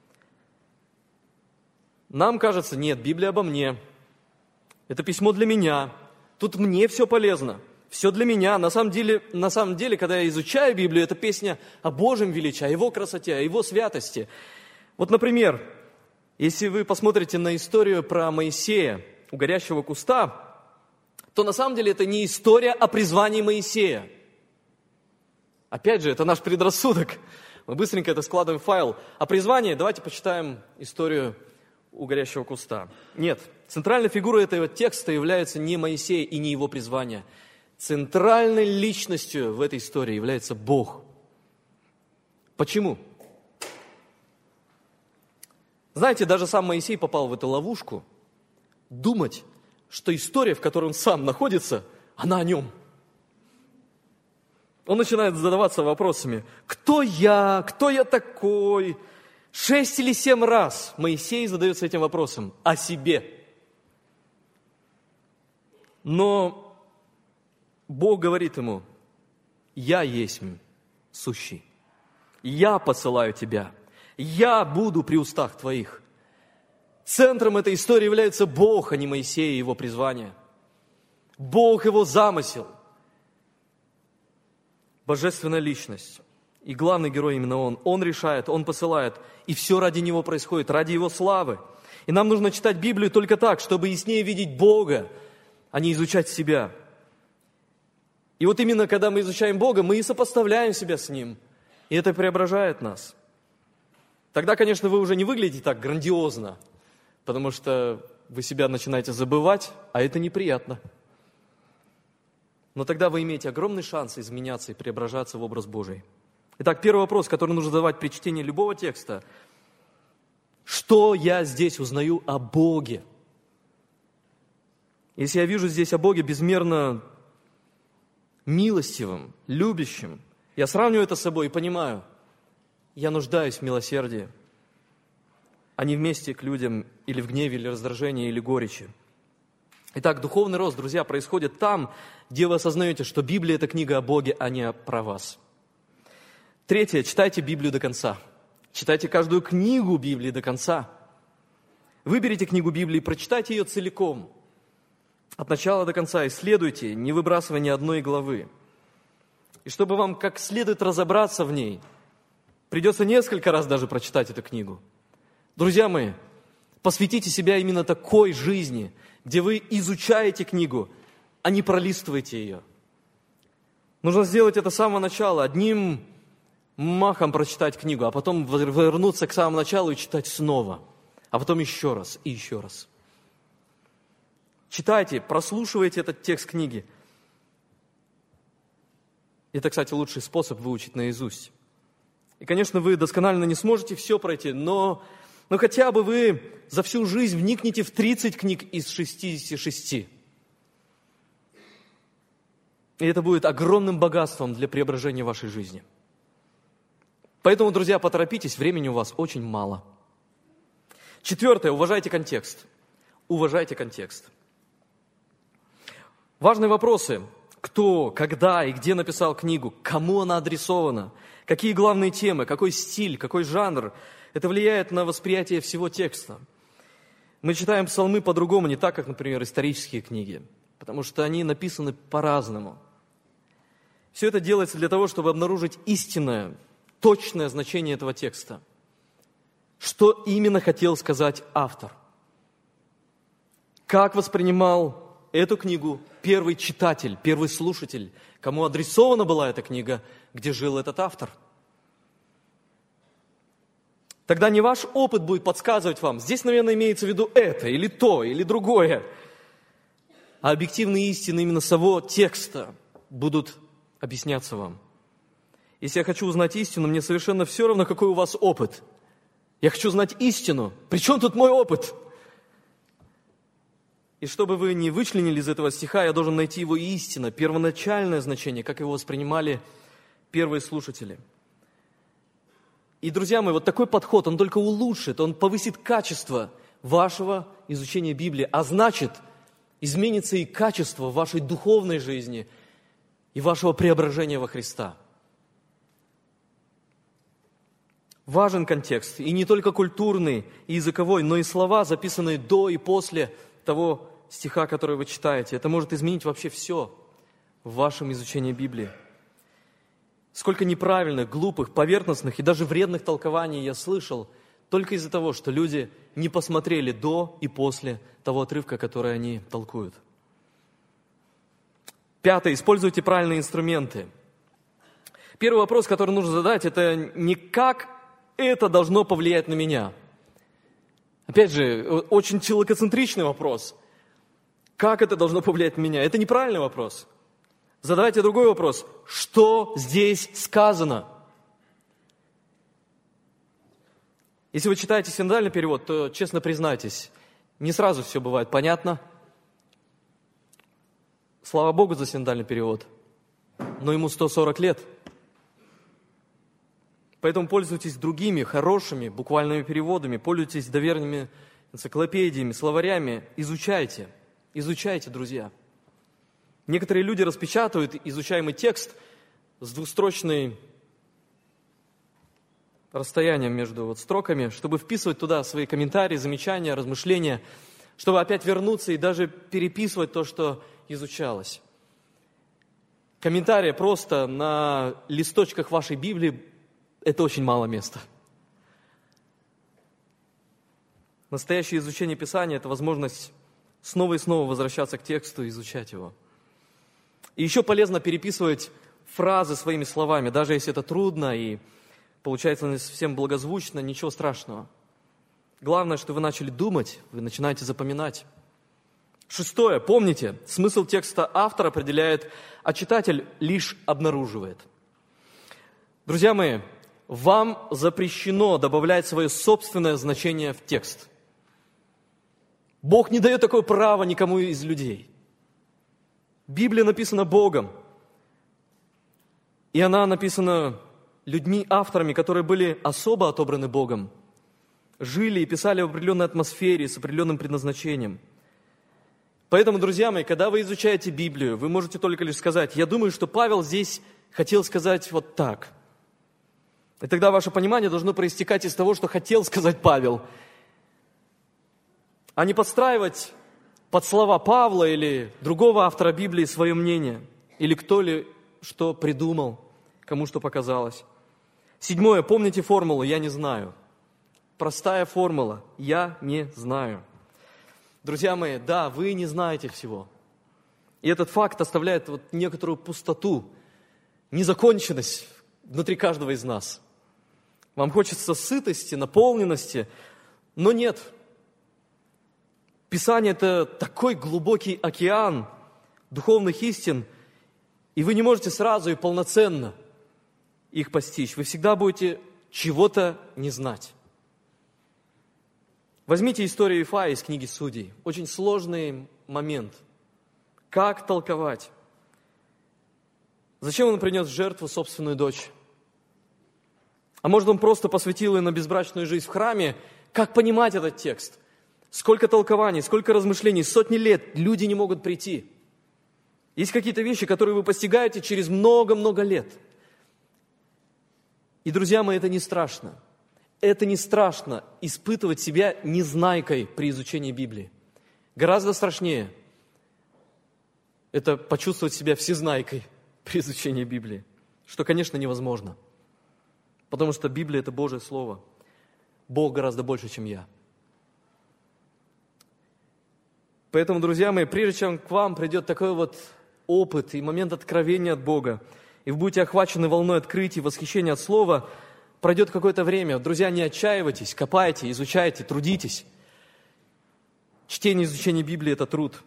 Нам кажется, нет, Библия обо мне. Это письмо для меня. Тут мне все полезно. Все для меня. На самом деле, когда я изучаю Библию, это песня о Божьем величии, о Его красоте, о Его святости. Вот, например, если вы посмотрите на историю про Моисея у горящего куста, то на самом деле это не история о призвании Моисея. Опять же, это наш предрассудок. Мы быстренько это складываем в файл. А призвание, давайте почитаем историю у горящего куста. Нет, центральной фигурой этого текста является не Моисей и не его призвание. Центральной личностью в этой истории является Бог. Почему? Знаете, даже сам Моисей попал в эту ловушку думать, что история, в которой он сам находится, она о нем. Он начинает задаваться вопросами: кто я такой? 6 или 7 раз Моисей задается этим вопросом о себе. Но Бог говорит ему: я есть сущий, я посылаю тебя, я буду при устах твоих. Центром этой истории является Бог, а не Моисей и его призвание. Бог, его замысел. Божественная личность. И главный герой именно он. Он решает, он посылает. И все ради него происходит, ради его славы. И нам нужно читать Библию только так, чтобы яснее видеть Бога, а не изучать себя. И вот именно когда мы изучаем Бога, мы и сопоставляем себя с Ним. И это преображает нас. Тогда, конечно, вы уже не выглядите так грандиозно, потому что вы себя начинаете забывать, а это неприятно. Но тогда вы имеете огромный шанс изменяться и преображаться в образ Божий. Итак, первый вопрос, который нужно задавать при чтении любого текста: что я здесь узнаю о Боге? Если я вижу здесь о Боге безмерно милостивым, любящим, я сравниваю это с собой и понимаю, я нуждаюсь в милосердии, а не вместе к людям или в гневе, или раздражении, или горечи. Итак, духовный рост, друзья, происходит там, где вы осознаете, что Библия – это книга о Боге, а не про вас. Третье. Читайте Библию до конца. Читайте каждую книгу Библии до конца. Выберите книгу Библии и прочитайте ее целиком. От начала до конца исследуйте, не выбрасывая ни одной главы. И чтобы вам как следует разобраться в ней, придется несколько раз даже прочитать эту книгу. Друзья мои, посвятите себя именно такой жизни, где вы изучаете книгу, а не пролистываете ее. Нужно сделать это с самого начала, одним махом прочитать книгу, а потом вернуться к самому началу и читать снова, а потом еще раз и еще раз. Читайте, прослушивайте этот текст книги. Это, кстати, лучший способ выучить наизусть. И, конечно, вы досконально не сможете все пройти, но хотя бы вы за всю жизнь вникнете в 30 книг из 66. И это будет огромным богатством для преображения вашей жизни. Поэтому, друзья, поторопитесь, времени у вас очень мало. 4. Уважайте контекст. Уважайте контекст. Важные вопросы. Кто, когда и где написал книгу, кому она адресована, какие главные темы, какой стиль, какой жанр. Это влияет на восприятие всего текста. Мы читаем псалмы по-другому, не так, как, например, исторические книги, потому что они написаны по-разному. Все это делается для того, чтобы обнаружить истинное, точное значение этого текста. Что именно хотел сказать автор? Как воспринимал эту книгу первый читатель, первый слушатель, кому адресована была эта книга, где жил этот автор? Тогда не ваш опыт будет подсказывать вам, здесь, наверное, имеется в виду это, или то, или другое, а объективные истины именно самого текста будут объясняться вам. Если я хочу узнать истину, мне совершенно все равно, какой у вас опыт. Я хочу знать истину. При чем тут мой опыт? И чтобы вы не вычленили из этого стиха, я должен найти его истина, первоначальное значение, как его воспринимали первые слушатели. И, друзья мои, вот такой подход, он только улучшит, он повысит качество вашего изучения Библии, а значит, изменится и качество вашей духовной жизни и вашего преображения во Христа. Важен контекст, и не только культурный и языковой, но и слова, записанные до и после того стиха, который вы читаете. Это может изменить вообще все в вашем изучении Библии. Сколько неправильных, глупых, поверхностных и даже вредных толкований я слышал только из-за того, что люди не посмотрели до и после того отрывка, который они толкуют. 5. Используйте правильные инструменты. Первый вопрос, который нужно задать, это не как это должно повлиять на меня. Опять же, очень человекоцентричный вопрос. Как это должно повлиять на меня? Это неправильный вопрос. Задавайте другой вопрос. Что здесь сказано? Если вы читаете синодальный перевод, то, честно признайтесь, не сразу все бывает понятно. Слава Богу за синодальный перевод, но ему 140 лет. Поэтому пользуйтесь другими хорошими буквальными переводами, пользуйтесь доверенными энциклопедиями, словарями, изучайте. Изучайте, друзья. Некоторые люди распечатывают изучаемый текст с двустрочным расстоянием между строками, чтобы вписывать туда свои комментарии, замечания, размышления, чтобы опять вернуться и даже переписывать то, что изучалось. Комментарии просто на листочках вашей Библии – это очень мало места. Настоящее изучение Писания – это возможность снова и снова возвращаться к тексту и изучать его. И еще полезно переписывать фразы своими словами, даже если это трудно и получается не совсем благозвучно, ничего страшного. Главное, что вы начали думать, вы начинаете запоминать. 6. Помните, смысл текста автор определяет, а читатель лишь обнаруживает. Друзья мои, вам запрещено добавлять свое собственное значение в текст. Бог не дает такое право никому из людей. Библия написана Богом, и она написана людьми, авторами, которые были особо отобраны Богом, жили и писали в определенной атмосфере с определенным предназначением. Поэтому, друзья мои, когда вы изучаете Библию, вы можете только лишь сказать: я думаю, что Павел здесь хотел сказать вот так. И тогда ваше понимание должно проистекать из того, что хотел сказать Павел, а не подстраивать под слова Павла или другого автора Библии свое мнение, или кто ли что придумал, кому что показалось. 7. Помните формулу «я не знаю». Простая формула «я не знаю». Друзья мои, да, вы не знаете всего. И этот факт оставляет вот некоторую пустоту, незаконченность внутри каждого из нас. Вам хочется сытости, наполненности, но нет. Писание – это такой глубокий океан духовных истин, и вы не можете сразу и полноценно их постичь. Вы всегда будете чего-то не знать. Возьмите историю Ифая из книги Судей. Очень сложный момент. Как толковать? Зачем он принес в жертву собственную дочь? А может, он просто посвятил ее на безбрачную жизнь в храме? Как понимать этот текст? Сколько толкований, сколько размышлений, сотни лет люди не могут прийти. Есть какие-то вещи, которые вы постигаете через много-много лет. И, друзья мои, это не страшно. Это не страшно испытывать себя незнайкой при изучении Библии. Гораздо страшнее это почувствовать себя всезнайкой при изучении Библии, что, конечно, невозможно. Потому что Библия – это Божье Слово. Бог гораздо больше, чем я. Поэтому, друзья мои, прежде чем к вам придет такой вот опыт и момент откровения от Бога, и вы будете охвачены волной открытий, восхищения от Слова, пройдет какое-то время. Друзья, не отчаивайтесь, копайте, изучайте, трудитесь. Чтение и изучение Библии – это труд.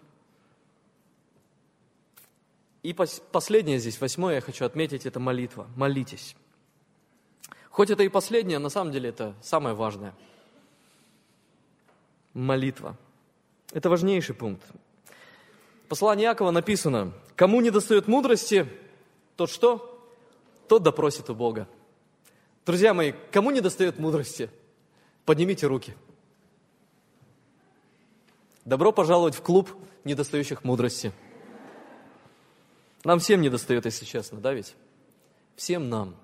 И последнее здесь, 8, я хочу отметить, это молитва. Молитесь. Хоть это и последнее, на самом деле это самое важное. Молитва. Это важнейший пункт. В послании Иакова написано: «Кому недостает мудрости, тот что? Тот допросит у Бога». Друзья мои, кому недостает мудрости? Поднимите руки. Добро пожаловать в клуб недостающих мудрости. Нам всем недостает, если честно, да ведь? Всем нам.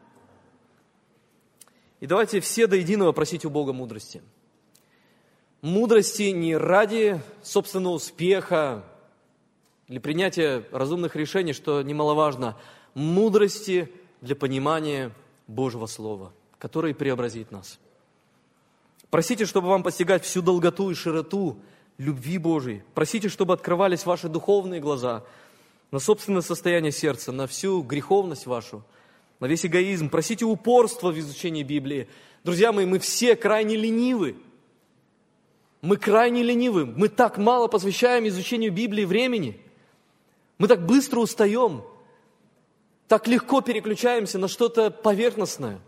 И давайте все до единого просить у Бога мудрости. Мудрости не ради собственного успеха или принятия разумных решений, что немаловажно. Мудрости для понимания Божьего Слова, которое преобразит нас. Просите, чтобы вам постигать всю долготу и широту любви Божией. Просите, чтобы открывались ваши духовные глаза на собственное состояние сердца, на всю греховность вашу, на весь эгоизм. Просите упорства в изучении Библии. Друзья мои, мы все крайне ленивы. Мы крайне ленивы. Мы так мало посвящаем изучению Библии времени. Мы так быстро устаем. Так легко переключаемся на что-то поверхностное.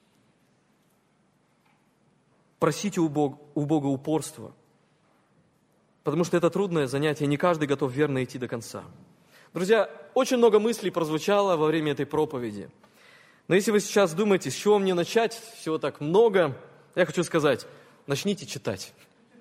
Просите у Бога упорства. Потому что это трудное занятие, не каждый готов верно идти до конца. Друзья, очень много мыслей прозвучало во время этой проповеди. Но если вы сейчас думаете, с чего мне начать, всего так много, я хочу сказать, начните читать.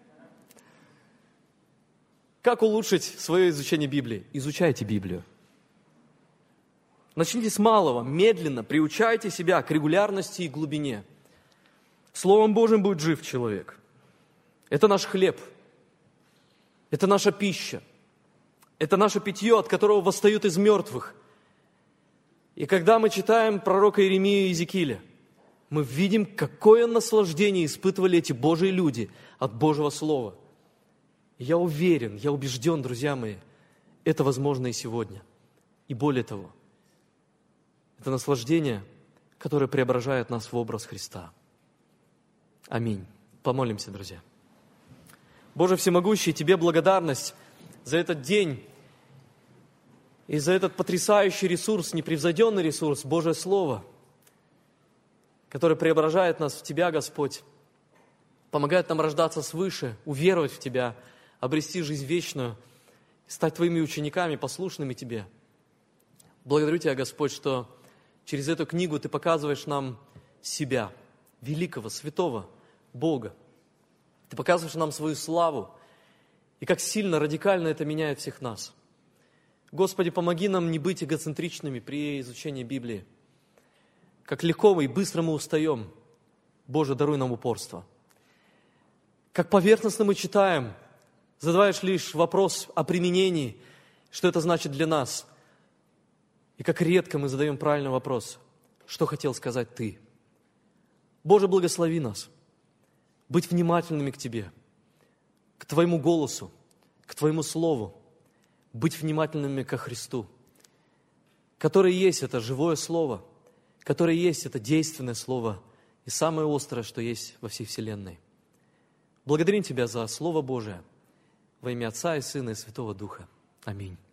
Как улучшить свое изучение Библии? Изучайте Библию. Начните с малого, медленно, приучайте себя к регулярности и глубине. Словом Божьим будет жив человек. Это наш хлеб. Это наша пища. Это наше питье, от которого восстают из мертвых. И когда мы читаем пророка Иеремию и Иезекииля, мы видим, какое наслаждение испытывали эти Божьи люди от Божьего Слова. Я уверен, я убежден, друзья мои, это возможно и сегодня. И более того, это наслаждение, которое преображает нас в образ Христа. Аминь. Помолимся, друзья. Боже всемогущий, Тебе благодарность за этот день и за этот потрясающий ресурс, непревзойденный ресурс, Божье Слово, которое преображает нас в Тебя, Господь, помогает нам рождаться свыше, уверовать в Тебя, обрести жизнь вечную, стать Твоими учениками, послушными Тебе. Благодарю Тебя, Господь, что через эту книгу Ты показываешь нам себя, великого, святого Бога. Ты показываешь нам свою славу, и как сильно, радикально это меняет всех нас. Господи, помоги нам не быть эгоцентричными при изучении Библии. как легко и быстро мы устаем. Боже, даруй нам упорство. Как поверхностно мы читаем, задаваешь лишь вопрос о применении, что это значит для нас. И как редко мы задаем правильный вопрос, что хотел сказать Ты. Боже, благослови нас быть внимательными к Тебе, к Твоему голосу, к Твоему Слову, быть внимательными ко Христу, который есть это живое Слово, которое есть это действенное Слово и самое острое, что есть во всей вселенной. Благодарим Тебя за Слово Божие во имя Отца и Сына и Святого Духа. Аминь.